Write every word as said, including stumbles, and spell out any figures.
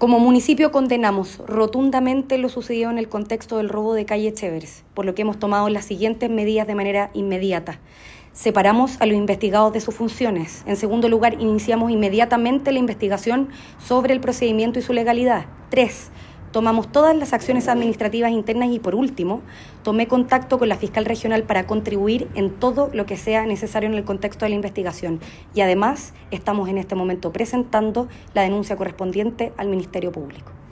Como municipio condenamos rotundamente lo sucedido en el contexto del robo de calle Chevers, por lo que hemos tomado las siguientes medidas de manera inmediata. Separamos a los investigados de sus funciones. En segundo lugar, iniciamos inmediatamente la investigación sobre el procedimiento y su legalidad. Tres, tomamos todas las acciones administrativas internas y, por último, tomé contacto con la fiscal regional para contribuir en todo lo que sea necesario en el contexto de la investigación. Y además, estamos en este momento presentando la denuncia correspondiente al Ministerio Público.